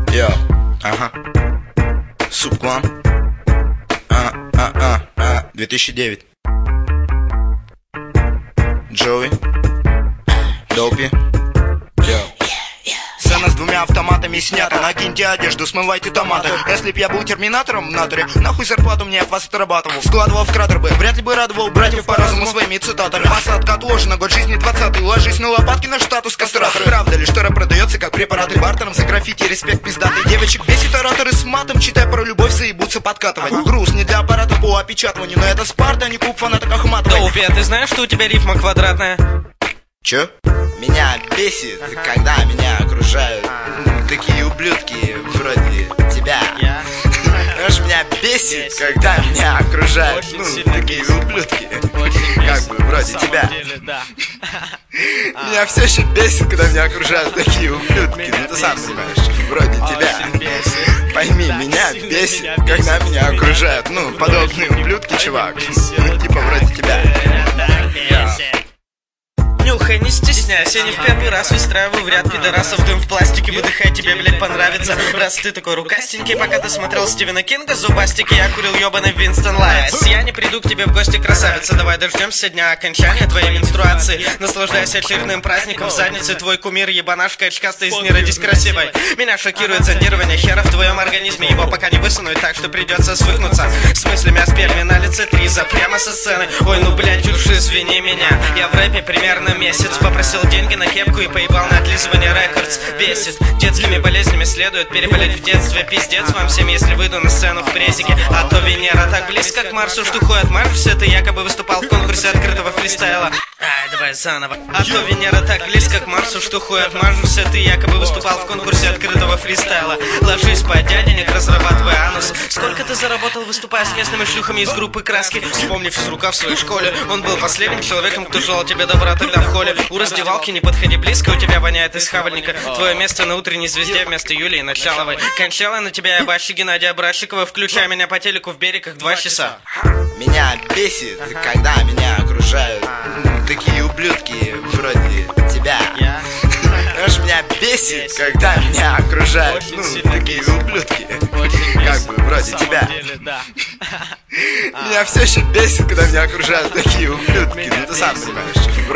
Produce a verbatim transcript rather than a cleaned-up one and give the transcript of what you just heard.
Йо, ага. Субклан. А, а, а, а, две тысячи девять. Джоуи. Доупи. Йо. Сцена с двумя автоматами снята. Накиньте одежду, смывайте томаты. Если б я был терминатором в наторе, нахуй зарплату мне от вас отрабатывал. Складывал в кратер бы, вряд ли бы радовал братьев по разуму своими цитатами. Посадка отложена, год жизни двадцатый. Ложись на лопатки на статус кастратора. Правда ли, что рэп продается как препараты бартером? За граффити респект пиздатый. Девочек бесит ораторы с матом, читая про любовь, заебутся подкатывать. Груз не для аппарата по опечатыванию, но это Спарта, а не клуб фанаток Ахматовой. Доупи, а ты знаешь, что у тебя рифма квадратная? Чё? Меня бесит, когда меня окружают такие ублюдки вроде тебя. Знаешь, меня бесит, когда меня окружают ну, такие ублюдки, как бы вроде тебя. Меня все еще бесит, когда меня окружают такие ублюдки. Ну ты сам понимаешь, вроде тебя. Пойми, меня бесит, когда меня окружают ну подобные ублюдки, чувак. Ну типа вроде тебя. Нюхай, не стесняйся, я не в первый раз выстраиваю в ряд пидорасов. Дым в пластике, выдыхай, тебе, блядь, понравится. Раз ты такой рукастенький, пока ты смотрел Стивена Кинга зубастики, я курил ёбаный Винстон Лайтс. Я не приду к тебе в гости, красавица. Давай дождемся дня окончания твоей менструации. Наслаждайся очередным праздником в заднице. Твой кумир ебанашка очкастый, не родись красивой. Меня шокирует зондирование хера в твоем организме. Его пока не высунуть, так что придется свыкнуться с мыслями о сперме на лице. Три за прямо со сцены. Ой, ну блядь, уж извини меня. Я в рэпе примерно месяц. Попросил деньги на кепку и поебал на отлизывание рекордс. Бесит. Детскими болезнями следует переболеть в детстве. Пиздец вам всем, если выйду на сцену в презике. А то Венера так близко к Марсу, что хуй отмажешься. Ты якобы выступал в конкурсе открытого фристайла. Ай, давай заново. А то Венера так близко к Марсу, что хуй отмажешься. Ты якобы выступал в конкурсе открытого фристайла. Ложись под дяденек, разрабатывай анус. Сколько ты заработал, выступая с местными шлюхами из группы Краски? Вспомнив физрука в своей школе, он был последним человеком, кто желал тебе добра тогда в холле. У раздевалки не подходи близко, у тебя воняет из хавальника. Твое место на утренней звезде вместо Юлии Началовой. Кончала на тебя ебащи Геннадия Бращикова. Включай меня по телеку в берегах два часа. Меня бесит, когда меня окружают такие ублюдки вроде тебя. Знаешь, меня бесит, когда меня окружают ну, такие ублюдки, как бы вроде тебя. Меня все еще бесит, когда меня окружают такие ублюдки. Ну ты сам понимаешь.